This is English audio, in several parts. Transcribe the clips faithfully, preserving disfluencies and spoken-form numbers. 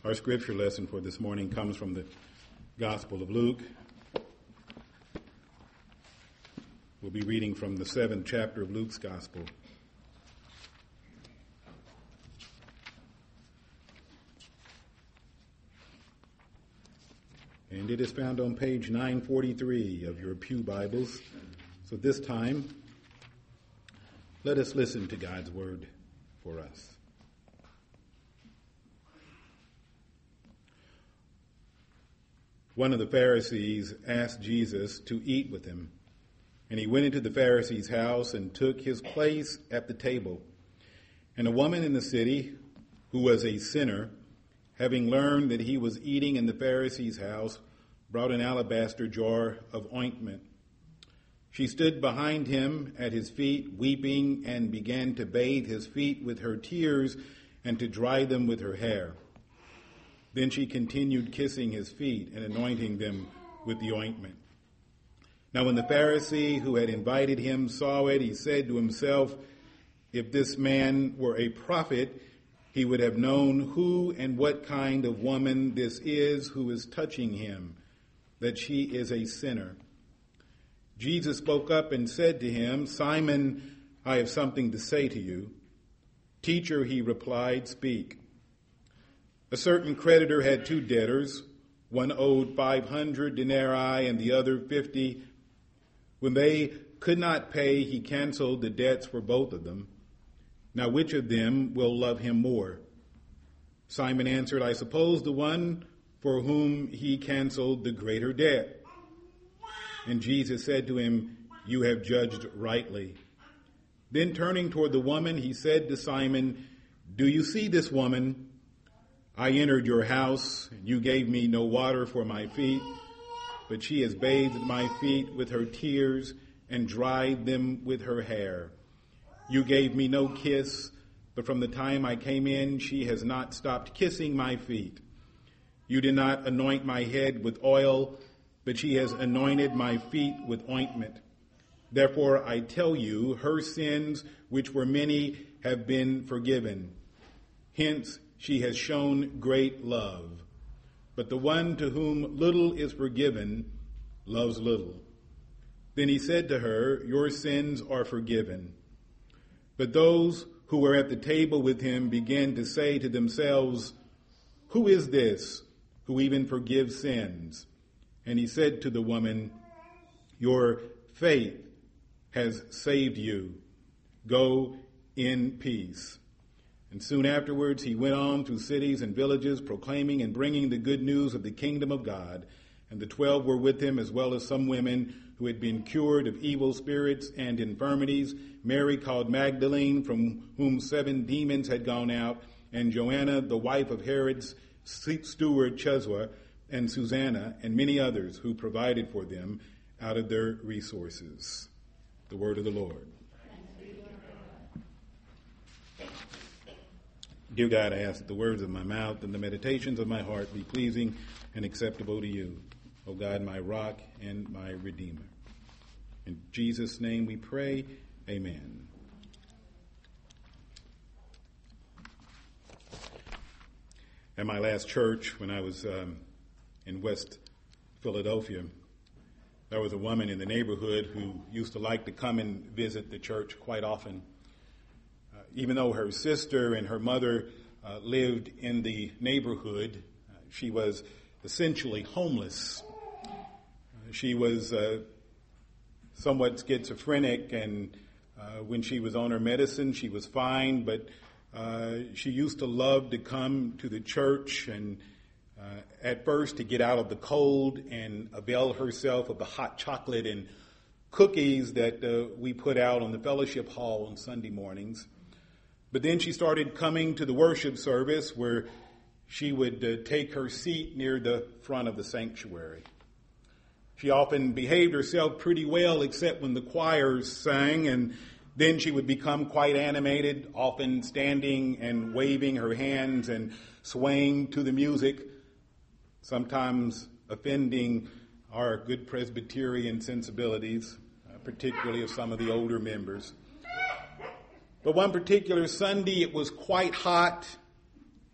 Our scripture lesson for this morning comes from the Gospel of Luke. We'll be reading from the seventh chapter of Luke's Gospel. And it is found on page nine forty-three of your pew Bibles. So this time, let us listen to God's word for us. One of the Pharisees asked Jesus to eat with him, and he went into the Pharisee's house and took his place at the table. And a woman in the city, who was a sinner, having learned that he was eating in the Pharisee's house, brought an alabaster jar of ointment. She stood behind him at his feet, weeping, and began to bathe his feet with her tears and to dry them with her hair. Then she continued kissing his feet and anointing them with the ointment. Now when the Pharisee who had invited him saw it, he said to himself, "If this man were a prophet, he would have known who and what kind of woman this is who is touching him, that she is a sinner." Jesus spoke up and said to him, "Simon, I have something to say to you." "Teacher," he replied, "speak." A certain creditor had two debtors. One owed five hundred denarii and the other fifty. When they could not pay, he canceled the debts for both of them. Now which of them will love him more? Simon answered, "I suppose the one for whom he canceled the greater debt." And Jesus said to him, "You have judged rightly." Then turning toward the woman, he said to Simon, "Do you see this woman? I entered your house, and you gave me no water for my feet, but she has bathed my feet with her tears and dried them with her hair. You gave me no kiss, but from the time I came in, she has not stopped kissing my feet. You did not anoint my head with oil, but she has anointed my feet with ointment. Therefore, I tell you, her sins, which were many, have been forgiven. Hence, she has shown great love. But the one to whom little is forgiven loves little." Then he said to her, "Your sins are forgiven." But those who were at the table with him began to say to themselves, "Who is this who even forgives sins?" And he said to the woman, "Your faith has saved you. Go in peace." And soon afterwards he went on through cities and villages, proclaiming and bringing the good news of the kingdom of God. And the twelve were with him, as well as some women who had been cured of evil spirits and infirmities, Mary called Magdalene, from whom seven demons had gone out, and Joanna, the wife of Herod's steward Cheswa, and Susanna, and many others who provided for them out of their resources. The word of the Lord. Dear God, I ask that the words of my mouth and the meditations of my heart be pleasing and acceptable to you, O God, my rock and my redeemer. In Jesus' name we pray, amen. At my last church, when I was um, in West Philadelphia, there was a woman in the neighborhood who used to like to come and visit the church quite often. Uh, even though her sister and her mother uh, lived in the neighborhood, uh, she was essentially homeless. Uh, she was uh, somewhat schizophrenic, and uh, when she was on her medicine, she was fine, but uh, she used to love to come to the church and uh, at first to get out of the cold and avail herself of the hot chocolate and cookies that uh, we put out on the fellowship hall on Sunday mornings. But then she started coming to the worship service, where she would uh, take her seat near the front of the sanctuary. She often behaved herself pretty well, except when the choirs sang, and then she would become quite animated, often standing and waving her hands and swaying to the music, sometimes offending our good Presbyterian sensibilities, uh, particularly of some of the older members. But one particular Sunday, it was quite hot,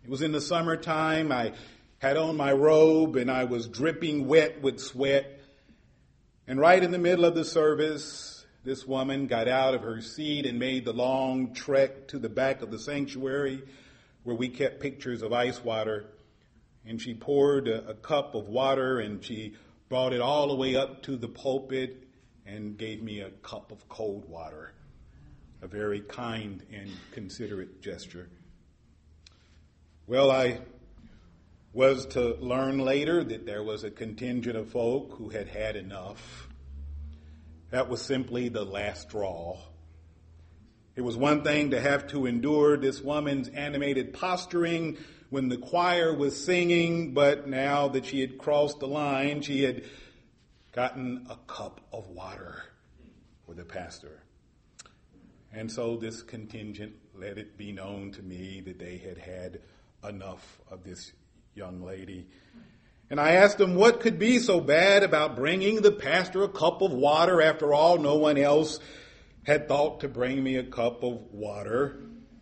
It was in the summertime. I had on my robe and I was dripping wet with sweat. And right in the middle of the service, this woman got out of her seat and made the long trek to the back of the sanctuary where we kept pictures of ice water. And she poured a, a cup of water and she brought it all the way up to the pulpit and gave me a cup of cold water. A very kind and considerate gesture. Well, I was to learn later that there was a contingent of folk who had had enough. That was simply the last straw. It was one thing to have to endure this woman's animated posturing when the choir was singing, but now that she had crossed the line, she had gotten a cup of water for the pastor. And so this contingent let it be known to me that they had had enough of this young lady. And I asked them what could be so bad about bringing the pastor a cup of water. After all, no one else had thought to bring me a cup of water.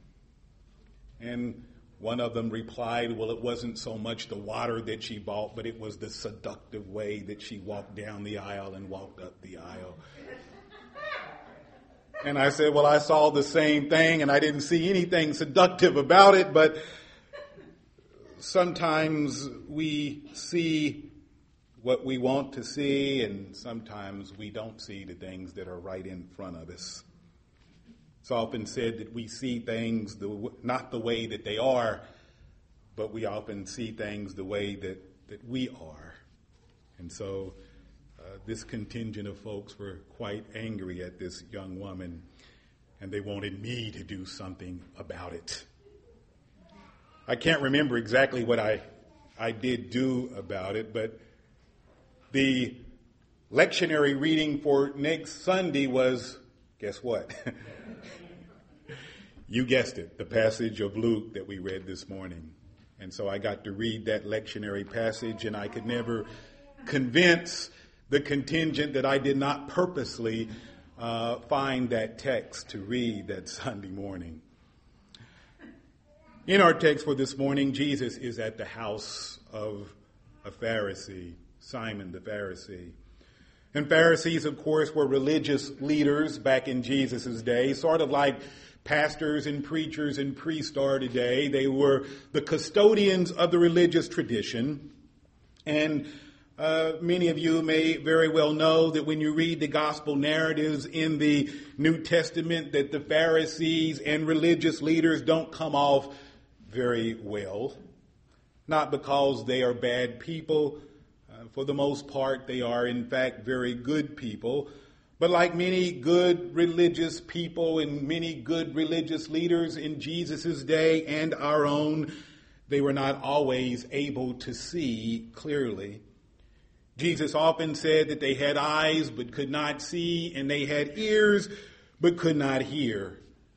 And one of them replied, well, it wasn't so much the water that she bought, but it was the seductive way that she walked down the aisle and walked up the aisle. And I said, well, I saw the same thing and I didn't see anything seductive about it, but sometimes we see what we want to see, and sometimes we don't see the things that are right in front of us. It's often said that we see things the, not the way that they are, but we often see things the way that, that we are. And so uh, this contingent of folks were quite angry at this young woman, and they wanted me to do something about it. I can't remember exactly what I, I did do about it, but the lectionary reading for next Sunday was, guess what? You guessed it, the passage of Luke that we read this morning. And so I got to read that lectionary passage, and I could never convince the contingent that I did not purposely uh, find that text to read that Sunday morning. In our text for this morning, Jesus is at the house of a Pharisee, Simon the Pharisee. And Pharisees, of course, were religious leaders back in Jesus' day, sort of like pastors and preachers and priests are today. They were the custodians of the religious tradition. And uh, many of you may very well know that when you read the gospel narratives in the New Testament, that the Pharisees and religious leaders don't come off very well. Not because they are bad people. Uh, for the most part, they are, in fact, very good people. But like many good religious people and many good religious leaders in Jesus' day and our own, they were not always able to see clearly. Jesus often said that they had eyes but could not see, and they had ears but could not hear.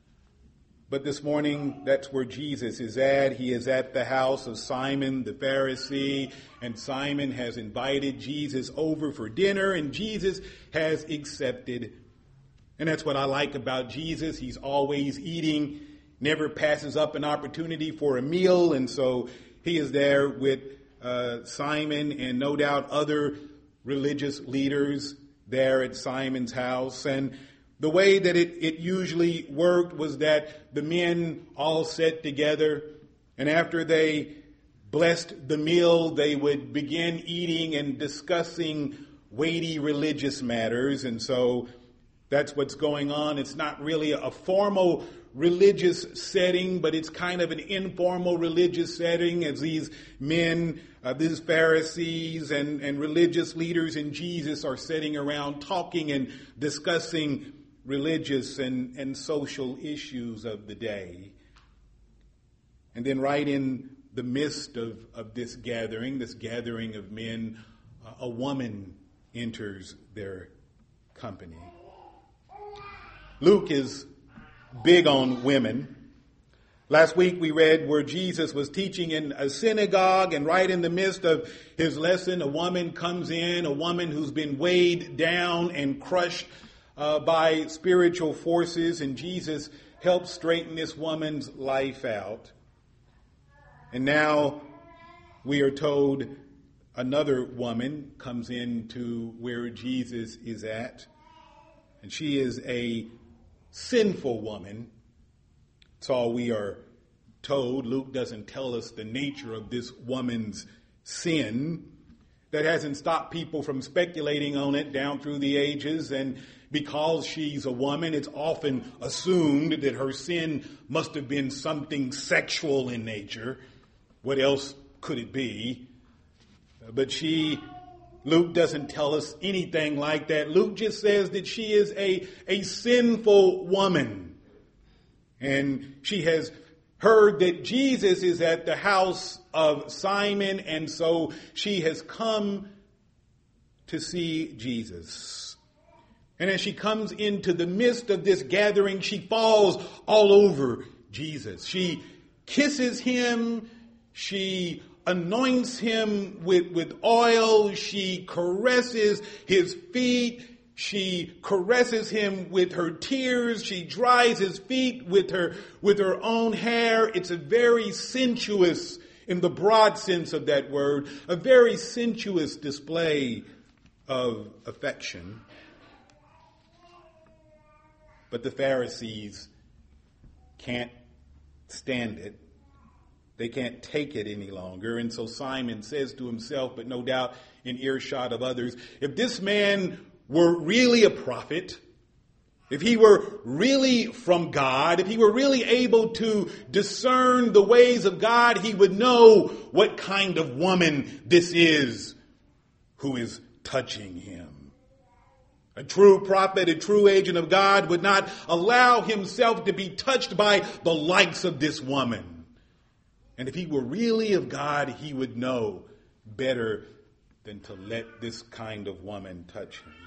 But this morning, that's where Jesus is at. He is at the house of Simon the Pharisee, and Simon has invited Jesus over for dinner, and Jesus has accepted. And that's what I like about Jesus. He's always eating, never passes up an opportunity for a meal, and so he is there with uh, Simon and no doubt other religious leaders there at Simon's house. And the way that it, it usually worked was that the men all sat together, and after they blessed the meal, they would begin eating and discussing weighty religious matters. And so that's what's going on. It's not really a formal religious setting, but it's kind of an informal religious setting as these men, uh, these Pharisees and, and religious leaders in Jesus are sitting around talking and discussing religious and, and social issues of the day. And then right in the midst of, of this gathering, this gathering of men, uh, a woman enters their company. Luke is big on women. Last week we read where Jesus was teaching in a synagogue, and right in the midst of his lesson, a woman comes in, a woman who's been weighed down and crushed Uh, by spiritual forces, and Jesus helps straighten this woman's life out. And now we are told another woman comes into where Jesus is at. And she is a sinful woman. That's all we are told. Luke doesn't tell us the nature of this woman's sin. That hasn't stopped people from speculating on it down through the ages. And because she's a woman, it's often assumed that her sin must have been something sexual in nature. What else could it be? But she, Luke doesn't tell us anything like that. Luke just says that she is a, a sinful woman. And she has heard that Jesus is at the house of Simon, and so she has come to see Jesus. And as she comes into the midst of this gathering, she falls all over Jesus. She kisses him. She anoints him with, with oil. She caresses his feet. She caresses him with her tears. She dries his feet with her, with her own hair. It's a very sensuous, in the broad sense of that word, a very sensuous display of affection. But the Pharisees can't stand it. They can't take it any longer. And so Simon says to himself, but no doubt in earshot of others, if this man were really a prophet, if he were really from God, if he were really able to discern the ways of God, he would know what kind of woman this is who is touching him. A true prophet, a true agent of God would not allow himself to be touched by the likes of this woman. And if he were really of God, he would know better than to let this kind of woman touch him.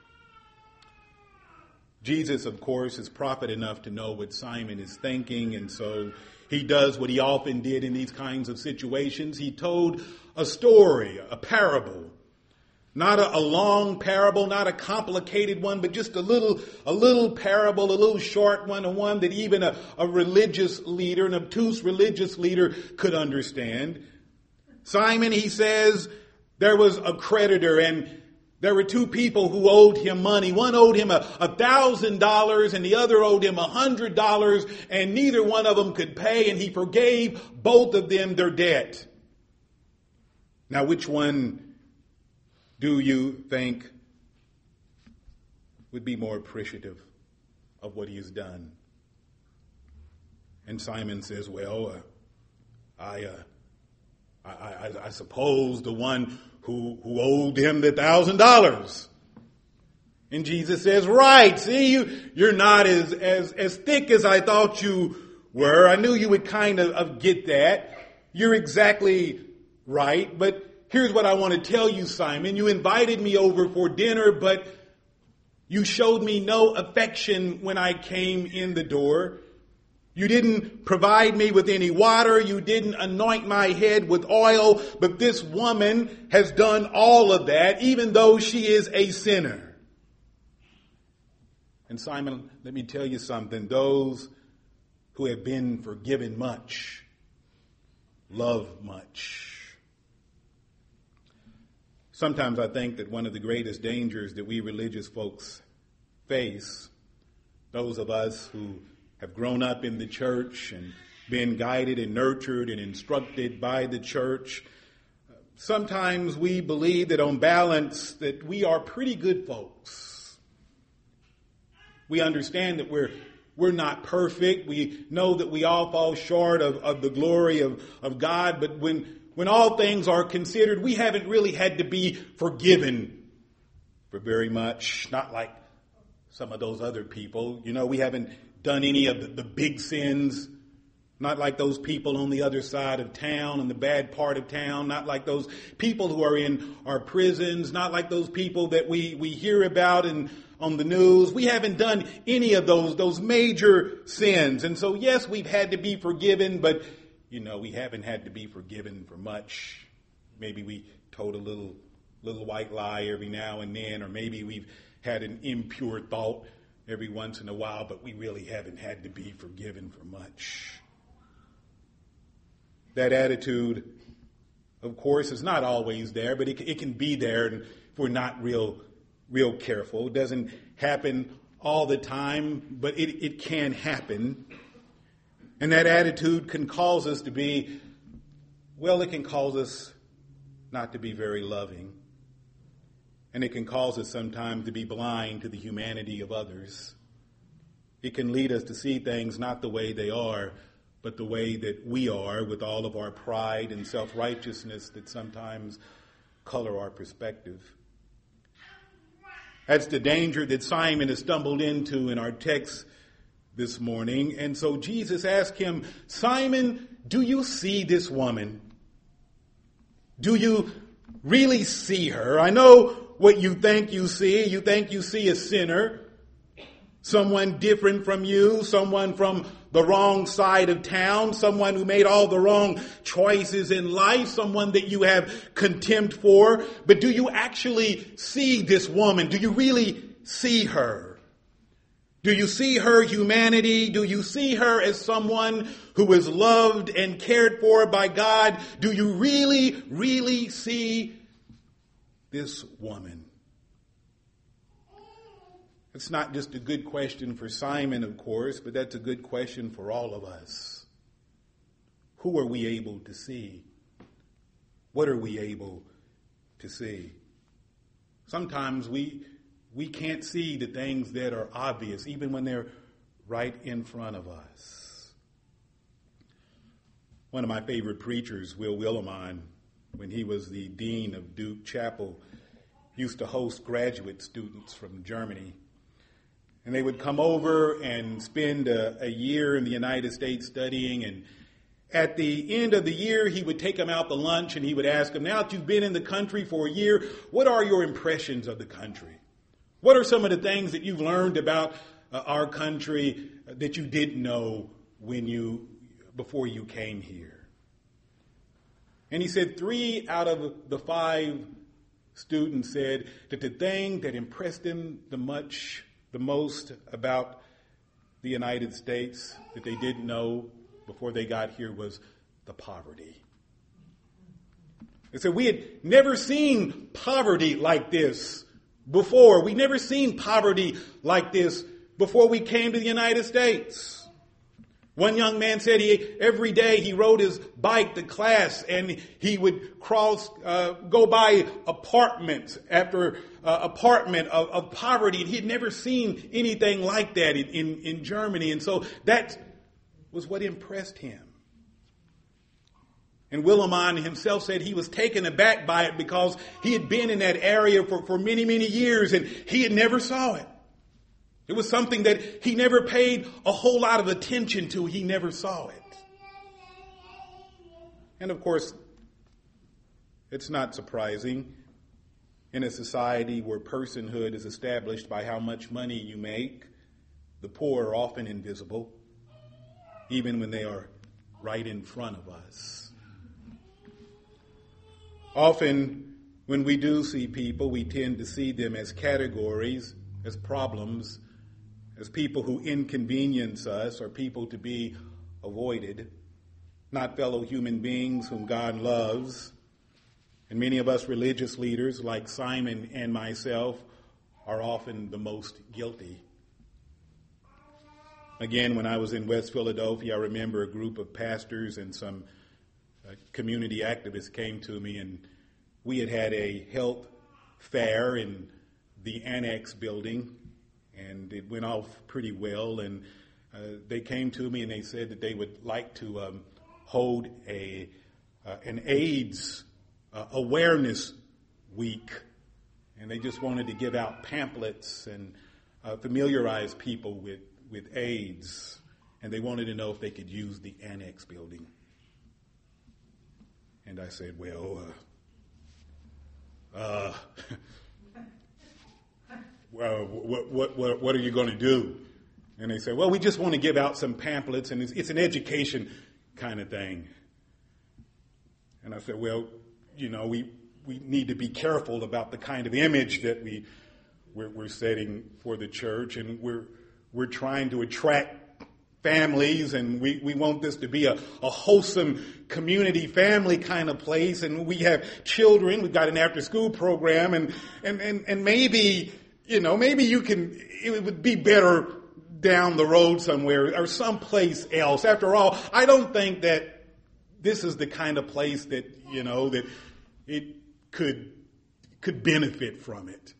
Jesus, of course, is prophet enough to know what Simon is thinking, and so he does what he often did in these kinds of situations. He told a story, a parable. Not a, a long parable, not a complicated one, but just a little, a little parable, a little short one, a one that even a, a religious leader, an obtuse religious leader could understand. Simon, he says, there was a creditor and there were two people who owed him money. One owed him a, a thousand dollars and the other owed him a hundred dollars, and neither one of them could pay, and he forgave both of them their debt. Now, which one do you think would be more appreciative of what he has done? And Simon says, well, uh, I, uh, I, I, I suppose the one who, who owed him the thousand dollars. And Jesus says, right, see, you, you're not as, as, as thick as I thought you were. I knew you would kind of, of get that. You're exactly right, but here's what I want to tell you, Simon. You invited me over for dinner, but you showed me no affection when I came in the door. You didn't provide me with any water. You didn't anoint my head with oil. But this woman has done all of that, even though she is a sinner. And Simon, let me tell you something. Those who have been forgiven much love much. Sometimes I think that one of the greatest dangers that we religious folks face, those of us who have grown up in the church and been guided and nurtured and instructed by the church, sometimes we believe that on balance that we are pretty good folks. We understand that we're we're not perfect. We know that we all fall short of, of the glory of, of God, but when When all things are considered, we haven't really had to be forgiven for very much. Not like some of those other people. You know, we haven't done any of the, the big sins. Not like those people on the other side of town, in the bad part of town. Not like those people who are in our prisons. Not like those people that we, we hear about in, on the news. We haven't done any of those, those major sins. And so, yes, we've had to be forgiven, but you know, we haven't had to be forgiven for much. Maybe we told a little little white lie every now and then, or maybe we've had an impure thought every once in a while, but we really haven't had to be forgiven for much. That attitude, of course, is not always there, but it, it can be there if we're not real, real careful. It doesn't happen all the time, but it, it can happen. And that attitude can cause us to be, well, it can cause us not to be very loving. And it can cause us sometimes to be blind to the humanity of others. It can lead us to see things not the way they are, but the way that we are, with all of our pride and self-righteousness that sometimes color our perspective. That's the danger that Simon has stumbled into in our text this morning. And so Jesus asked him, Simon, do you see this woman? Do you really see her? I know what you think you see. You think you see a sinner, someone different from you, someone from the wrong side of town, someone who made all the wrong choices in life, someone that you have contempt for. But do you actually see this woman? Do you really see her? Do you see her humanity? Do you see her as someone who is loved and cared for by God? Do you really, really see this woman? It's not just a good question for Simon, of course, but that's a good question for all of us. Who are we able to see? What are we able to see? Sometimes we we can't see the things that are obvious, even when they're right in front of us. One of my favorite preachers, Will Willimon, when he was the dean of Duke Chapel, used to host graduate students from Germany. And they would come over and spend a, a year in the United States studying. And at the end of the year, he would take them out to lunch and he would ask them, now that you've been in the country for a year, what are your impressions of the country? What are some of the things that you've learned about uh, our country that you didn't know when you, before you came here? And he said three out of the five students said that the thing that impressed them the much the most about the United States that they didn't know before they got here was the poverty. They said we had never seen poverty like this before. We'd never seen poverty like this before we came to the United States. One young man said he every day he rode his bike to class and he would cross, uh, go by apartments after uh, apartment of, of poverty, and he had never seen anything like that in, in, in Germany. And so that was what impressed him. And Willimon himself said he was taken aback by it because he had been in that area for, for many, many years and he had never saw it. It was something that he never paid a whole lot of attention to. He never saw it. And of course, it's not surprising in a society where personhood is established by how much money you make. The poor are often invisible, even when they are right in front of us. Often, when we do see people, we tend to see them as categories, as problems, as people who inconvenience us or people to be avoided, not fellow human beings whom God loves. And many of us religious leaders, like Simon and myself, are often the most guilty. Again, when I was in West Philadelphia, I remember a group of pastors and some uh, community activists came to me, and we had had a health fair in the Annex building, and it went off pretty well. And uh, they came to me and they said that they would like to um, hold a uh, an AIDS uh, awareness week, and they just wanted to give out pamphlets and uh, familiarize people with, with AIDS, and they wanted to know if they could use the Annex building. And I said, well, uh, uh Well, what, what, what, what are you going to do? And they said, well, we just want to give out some pamphlets, and it's, it's an education kind of thing. And I said, well, you know, we, we need to be careful about the kind of image that we, we're, we're setting for the church, and we're, we're trying to attract families, and we, we want this to be a, a wholesome community family kind of place, and we have children, we've got an after school program, and, and, and, and maybe, you know, maybe you can, it would be better down the road somewhere or someplace else. After all, I don't think that this is the kind of place that, you know, that it could, could benefit from it.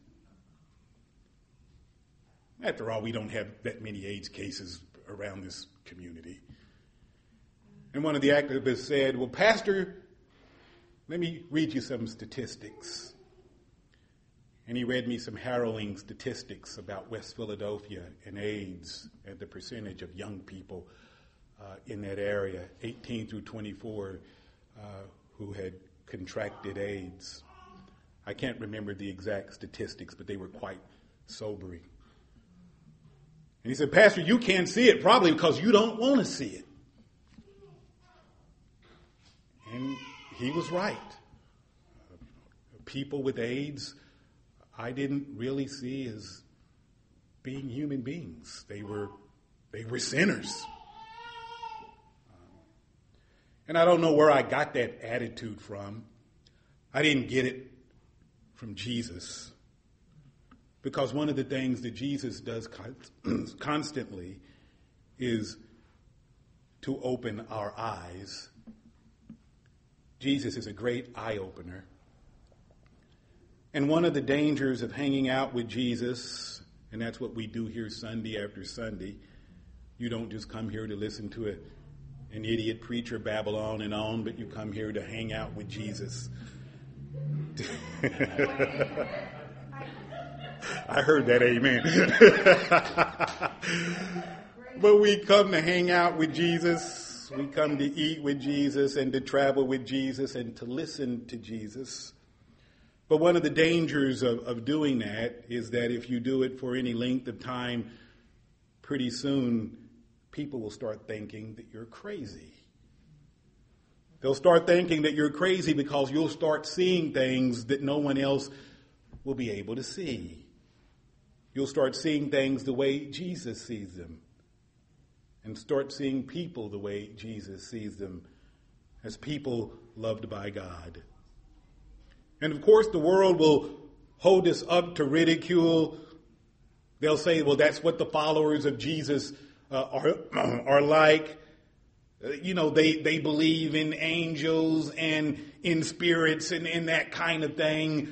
After all, we don't have that many AIDS cases around this community. And one of the activists said, well, Pastor, let me read you some statistics. And he read me some harrowing statistics about West Philadelphia and AIDS and the percentage of young people uh, in that area, eighteen through twenty-four, uh, who had contracted AIDS. I can't remember the exact statistics, but they were quite sobering. And he said, Pastor, you can't see it probably because you don't want to see it. And he was right. Uh, people with AIDS, I didn't really see as being human beings. They were, they were sinners. Um, and I don't know where I got that attitude from. I didn't get it from Jesus. Because one of the things that Jesus does constantly is to open our eyes. Jesus is a great eye-opener. And one of the dangers of hanging out with Jesus, and that's what we do here Sunday after Sunday, you don't just come here to listen to a, an idiot preacher babble on and on, but you come here to hang out with Jesus. I heard that, amen. But we come to hang out with Jesus. We come to eat with Jesus and to travel with Jesus and to listen to Jesus. But one of the dangers of, of doing that is that if you do it for any length of time, pretty soon people will start thinking that you're crazy. They'll start thinking that you're crazy because you'll start seeing things that no one else will be able to see. You'll start seeing things the way Jesus sees them and start seeing people the way Jesus sees them, as people loved by God. And of course, the world will hold us up to ridicule. They'll say, well, that's what the followers of Jesus uh, are, are like. Uh, you know, they, they believe in angels and in spirits and in that kind of thing.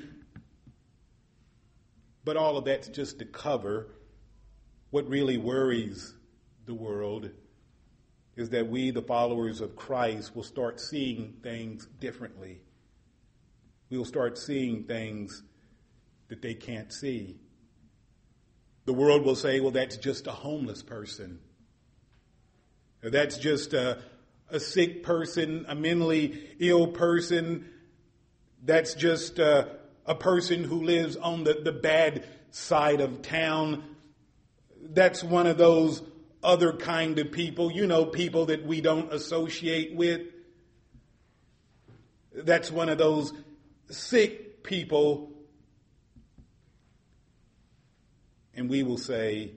But all of that's just to cover what really worries the world is that we, the followers of Christ, will start seeing things differently. We will start seeing things that they can't see. The world will say, well, that's just a homeless person. That's just a, a sick person, a mentally ill person. That's just a A person who lives on the, the bad side of town. That's one of those other kind of people, you know, people that we don't associate with. That's one of those sick people. And we will say,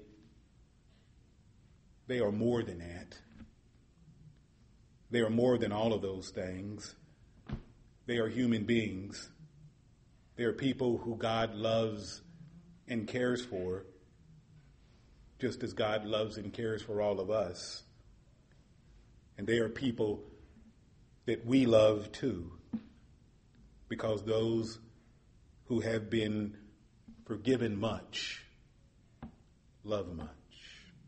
they are more than that. They are more than all of those things. They are human beings. They are people who God loves and cares for, just as God loves and cares for all of us. And they are people that we love too, because those who have been forgiven much love much.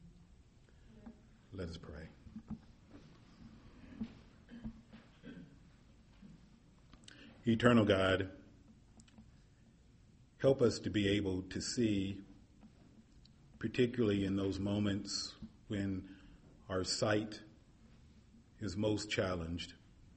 Let us pray. Eternal God, help us to be able to see, particularly in those moments when our sight is most challenged.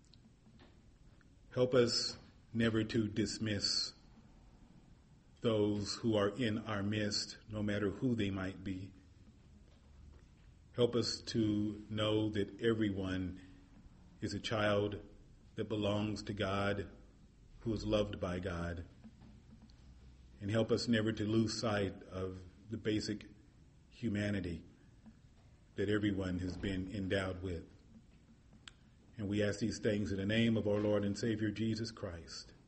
Help us never to dismiss those who are in our midst, no matter who they might be. Help us to know that everyone is a child that belongs to God, who is loved by God. And help us never to lose sight of the basic humanity that everyone has been endowed with. And we ask these things in the name of our Lord and Savior Jesus Christ.